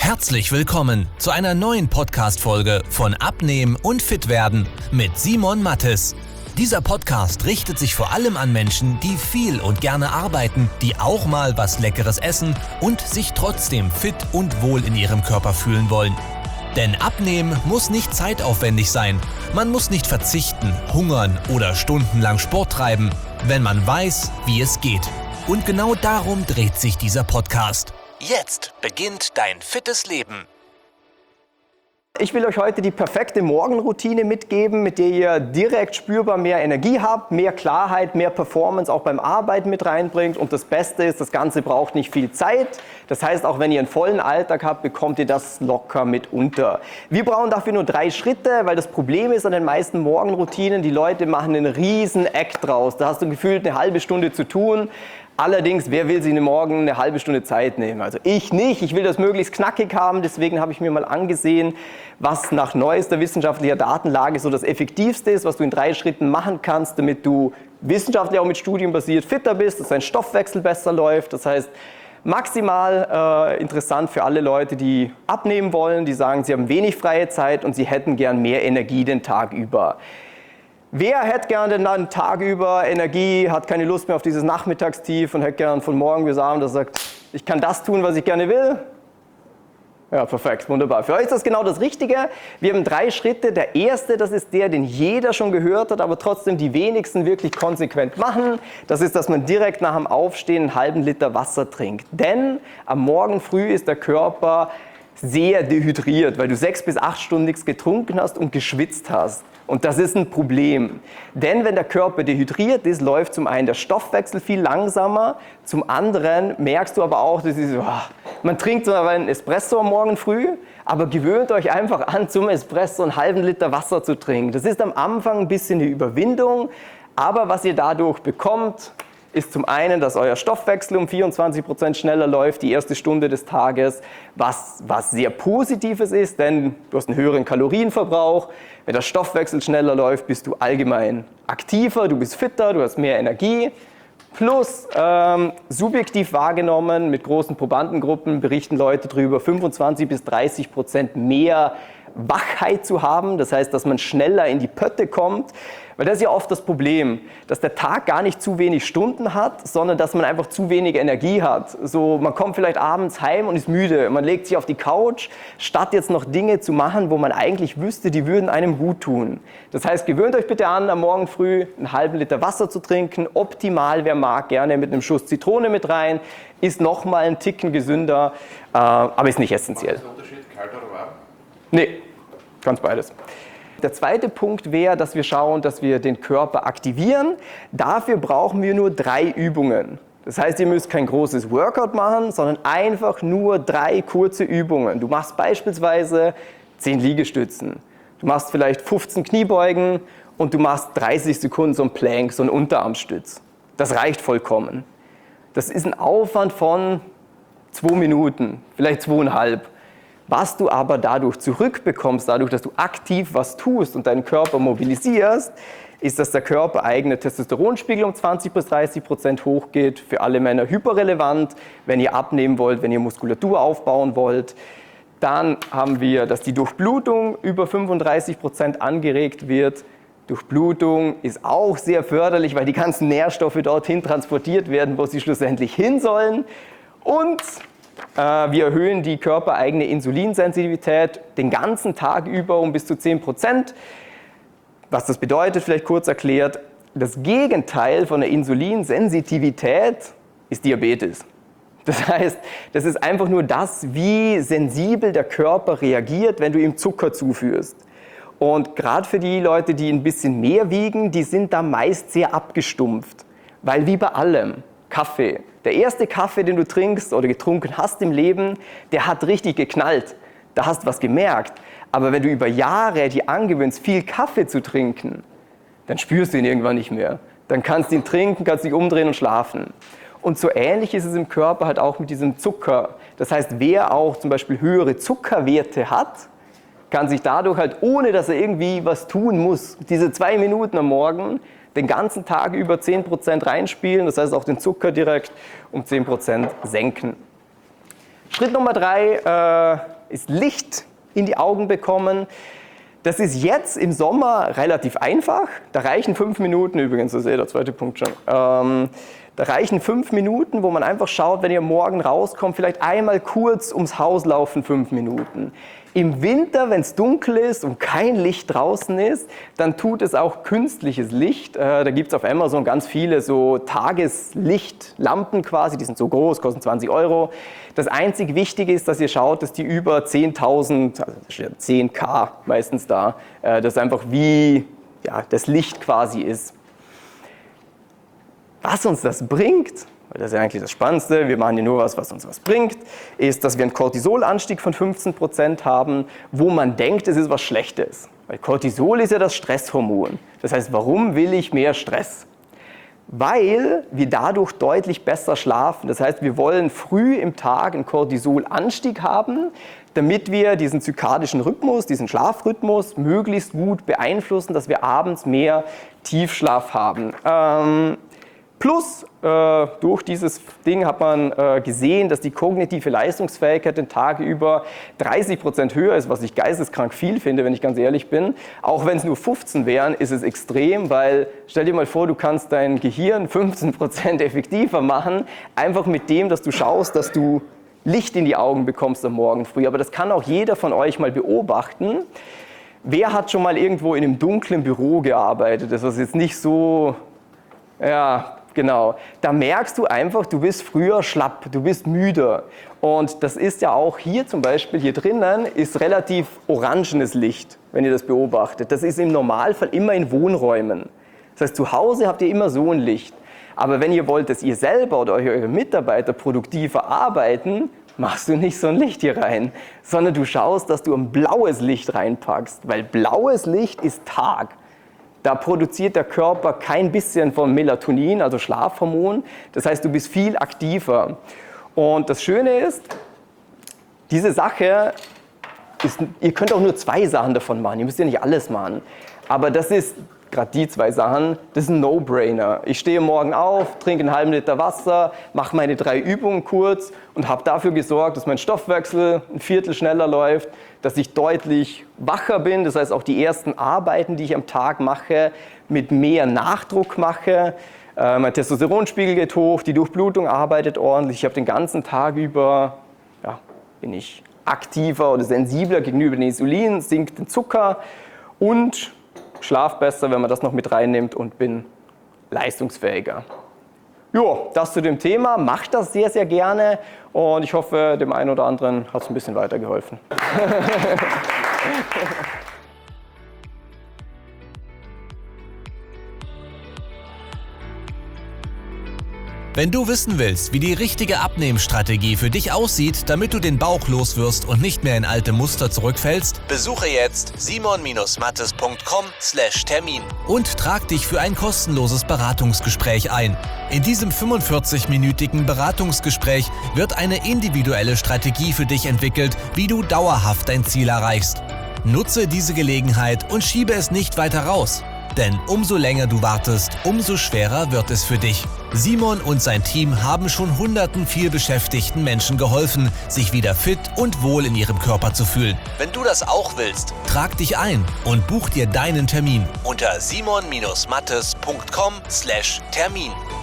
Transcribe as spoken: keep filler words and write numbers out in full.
Herzlich willkommen zu einer neuen Podcast-Folge von Abnehmen und Fitwerden mit Simon Mattes. Dieser Podcast richtet sich vor allem an Menschen, die viel und gerne arbeiten, die auch mal was Leckeres essen und sich trotzdem fit und wohl in ihrem Körper fühlen wollen. Denn Abnehmen muss nicht zeitaufwendig sein. Man muss nicht verzichten, hungern oder stundenlang Sport treiben, wenn man weiß, wie es geht. Und genau darum dreht sich dieser Podcast. Jetzt beginnt dein fittes Leben. Ich will euch heute die perfekte Morgenroutine mitgeben, mit der ihr direkt spürbar mehr Energie habt, mehr Klarheit, mehr Performance auch beim Arbeiten mit reinbringt. Und das Beste ist, das Ganze braucht nicht viel Zeit. Das heißt, auch wenn ihr einen vollen Alltag habt, bekommt ihr das locker mit unter. Wir brauchen dafür nur drei Schritte, weil das Problem ist an den meisten Morgenroutinen, die Leute machen einen riesen Act draus. Da hast du gefühlt eine halbe Stunde zu tun. Allerdings, wer will sich eine Morgen eine halbe Stunde Zeit nehmen? Also ich nicht. Ich will das möglichst knackig haben. Deswegen habe ich mir mal angesehen, was nach neuester wissenschaftlicher Datenlage so das Effektivste ist, was du in drei Schritten machen kannst, damit du wissenschaftlich auch mit Studien basiert fitter bist, dass dein Stoffwechsel besser läuft. Das heißt, maximal äh, interessant für alle Leute, die abnehmen wollen, die sagen, sie haben wenig freie Zeit und sie hätten gern mehr Energie den Tag über. Wer hätte gerne den Tag über Energie, hat keine Lust mehr auf dieses Nachmittagstief und hätte gern von morgen bis abend, dass er sagt, ich kann das tun, was ich gerne will? Ja, perfekt, wunderbar. Für euch ist das genau das Richtige. Wir haben drei Schritte. Der erste, das ist der, den jeder schon gehört hat, aber trotzdem die wenigsten wirklich konsequent machen. Das ist, dass man direkt nach dem Aufstehen einen halben Liter Wasser trinkt. Denn am Morgen früh ist der Körper sehr dehydriert, weil du sechs bis acht Stunden nichts getrunken hast und geschwitzt hast. Und das ist ein Problem. Denn wenn der Körper dehydriert ist, läuft zum einen der Stoffwechsel viel langsamer, zum anderen merkst du aber auch, dass ist, oh, man trinkt so einen Espresso am Morgen früh, aber gewöhnt euch einfach an, zum Espresso einen halben Liter Wasser zu trinken. Das ist am Anfang ein bisschen eine Überwindung, aber was ihr dadurch bekommt, ist zum einen, dass euer Stoffwechsel um vierundzwanzig Prozent schneller läuft, die erste Stunde des Tages, was, was sehr Positives ist, denn du hast einen höheren Kalorienverbrauch. Wenn der Stoffwechsel schneller läuft, bist du allgemein aktiver, du bist fitter, du hast mehr Energie. Plus, ähm, subjektiv wahrgenommen, mit großen Probandengruppen berichten Leute darüber, fünfundzwanzig bis dreißig Prozent mehr Wachheit zu haben. Das heißt, dass man schneller in die Pötte kommt. Weil das ist ja oft das Problem, dass der Tag gar nicht zu wenig Stunden hat, sondern dass man einfach zu wenig Energie hat. So, man kommt vielleicht abends heim und ist müde. Man legt sich auf die Couch, statt jetzt noch Dinge zu machen, wo man eigentlich wüsste, die würden einem gut tun. Das heißt, gewöhnt euch bitte an, am Morgen früh einen halben Liter Wasser zu trinken. Optimal, wer mag, gerne mit einem Schuss Zitrone mit rein. Ist nochmal ein Ticken gesünder, äh, aber ist nicht essentiell. Was ist der Unterschied, kalt oder warm? Nee, ganz beides. Der zweite Punkt wäre, dass wir schauen, dass wir den Körper aktivieren. Dafür brauchen wir nur drei Übungen. Das heißt, ihr müsst kein großes Workout machen, sondern einfach nur drei kurze Übungen. Du machst beispielsweise zehn Liegestützen. Du machst vielleicht fünfzehn Kniebeugen und du machst dreißig Sekunden so ein Plank, so ein Unterarmstütz. Das reicht vollkommen. Das ist ein Aufwand von zwei Minuten, vielleicht zweieinhalb. Was du aber dadurch zurückbekommst, dadurch, dass du aktiv was tust und deinen Körper mobilisierst, ist, dass der körpereigene Testosteronspiegel um zwanzig bis dreißig Prozent hochgeht. Für alle Männer hyperrelevant, wenn ihr abnehmen wollt, wenn ihr Muskulatur aufbauen wollt. Dann haben wir, dass die Durchblutung über fünfunddreißig Prozent angeregt wird. Durchblutung ist auch sehr förderlich, weil die ganzen Nährstoffe dorthin transportiert werden, wo sie schlussendlich hin sollen. Und wir erhöhen die körpereigene Insulinsensitivität den ganzen Tag über um bis zu zehn Prozent. Was das bedeutet, vielleicht kurz erklärt, das Gegenteil von der Insulinsensitivität ist Diabetes. Das heißt, das ist einfach nur das, wie sensibel der Körper reagiert, wenn du ihm Zucker zuführst. Und gerade für die Leute, die ein bisschen mehr wiegen, die sind da meist sehr abgestumpft. Weil wie bei allem, Kaffee, der erste Kaffee, den du trinkst oder getrunken hast im Leben, der hat richtig geknallt. Da hast du was gemerkt. Aber wenn du über Jahre dir angewöhnst, viel Kaffee zu trinken, dann spürst du ihn irgendwann nicht mehr. Dann kannst du ihn trinken, kannst dich umdrehen und schlafen. Und so ähnlich ist es im Körper halt auch mit diesem Zucker. Das heißt, wer auch zum Beispiel höhere Zuckerwerte hat, kann sich dadurch halt, ohne dass er irgendwie was tun muss, diese zwei Minuten am Morgen den ganzen Tag über zehn Prozent reinspielen, das heißt auch den Zucker direkt um zehn Prozent senken. Schritt Nummer drei äh, ist Licht in die Augen bekommen. Das ist jetzt im Sommer relativ einfach. Da reichen fünf Minuten, übrigens, das ist eh der zweite Punkt schon. Ähm, da reichen fünf Minuten, wo man einfach schaut, wenn ihr morgen rauskommt, vielleicht einmal kurz ums Haus laufen, fünf Minuten. Im Winter, wenn es dunkel ist und kein Licht draußen ist, dann tut es auch künstliches Licht. Äh, da gibt es auf Amazon ganz viele so Tageslichtlampen quasi, die sind so groß, kosten zwanzig Euro. Das einzig Wichtige ist, dass ihr schaut, dass die über zehntausend, also zehn K meistens da, äh, das einfach wie ja, das Licht quasi ist. Was uns das bringt, weil das ist ja eigentlich das Spannendste, wir machen hier nur was, was uns was bringt, ist, dass wir einen Cortisolanstieg von fünfzehn Prozent haben, wo man denkt, es ist was Schlechtes. Weil Cortisol ist ja das Stresshormon. Das heißt, warum will ich mehr Stress? Weil wir dadurch deutlich besser schlafen. Das heißt, wir wollen früh im Tag einen Cortisolanstieg haben, damit wir diesen zykadischen Rhythmus, diesen Schlafrhythmus möglichst gut beeinflussen, dass wir abends mehr Tiefschlaf haben. Ähm, Plus, äh, durch dieses Ding hat man äh, gesehen, dass die kognitive Leistungsfähigkeit den Tag über dreißig Prozent höher ist, was ich geisteskrank viel finde, wenn ich ganz ehrlich bin. Auch wenn es nur fünfzehn wären, ist es extrem, weil stell dir mal vor, du kannst dein Gehirn fünfzehn Prozent effektiver machen, einfach mit dem, dass du schaust, dass du Licht in die Augen bekommst am Morgen früh. Aber das kann auch jeder von euch mal beobachten. Wer hat schon mal irgendwo in einem dunklen Büro gearbeitet? Das ist jetzt nicht so, ja... Genau, da merkst du einfach, du bist früher schlapp, du bist müde. Und das ist ja auch hier zum Beispiel, hier drinnen ist relativ orangenes Licht, wenn ihr das beobachtet. Das ist im Normalfall immer in Wohnräumen. Das heißt, zu Hause habt ihr immer so ein Licht. Aber wenn ihr wollt, dass ihr selber oder eure Mitarbeiter produktiver arbeiten, machst du nicht so ein Licht hier rein, sondern du schaust, dass du ein blaues Licht reinpackst, weil blaues Licht ist Tag. Da produziert der Körper kein bisschen von Melatonin, also Schlafhormon. Das heißt, du bist viel aktiver. Und das Schöne ist, diese Sache, ist, ihr könnt auch nur zwei Sachen davon machen. Ihr müsst ja nicht alles machen. Aber das ist, gerade die zwei Sachen, das ist ein No-Brainer. Ich stehe morgen auf, trinke einen halben Liter Wasser, mache meine drei Übungen kurz und habe dafür gesorgt, dass mein Stoffwechsel ein Viertel schneller läuft, dass ich deutlich wacher bin, das heißt auch die ersten Arbeiten, die ich am Tag mache, mit mehr Nachdruck mache. Äh, mein Testosteronspiegel geht hoch, die Durchblutung arbeitet ordentlich. Ich habe den ganzen Tag über, ja, bin ich aktiver oder sensibler gegenüber dem Insulin, sinkt den Zucker und schlaf besser, wenn man das noch mit reinnimmt und bin leistungsfähiger. Jo, das zu dem Thema. Macht das sehr, sehr gerne und ich hoffe, dem einen oder anderen hat es ein bisschen weitergeholfen. Wenn du wissen willst, wie die richtige Abnehmstrategie für dich aussieht, damit du den Bauch loswirst und nicht mehr in alte Muster zurückfällst, besuche jetzt simon mattes punkt com slash Termin und trag dich für ein kostenloses Beratungsgespräch ein. In diesem fünfundvierzig-minütigen Beratungsgespräch wird eine individuelle Strategie für dich entwickelt, wie du dauerhaft dein Ziel erreichst. Nutze diese Gelegenheit und schiebe es nicht weiter raus. Denn umso länger du wartest, umso schwerer wird es für dich. Simon und sein Team haben schon hunderten vielbeschäftigten Menschen geholfen, sich wieder fit und wohl in ihrem Körper zu fühlen. Wenn du das auch willst, trag dich ein und buch dir deinen Termin unter simon mattes punkt com slash Termin.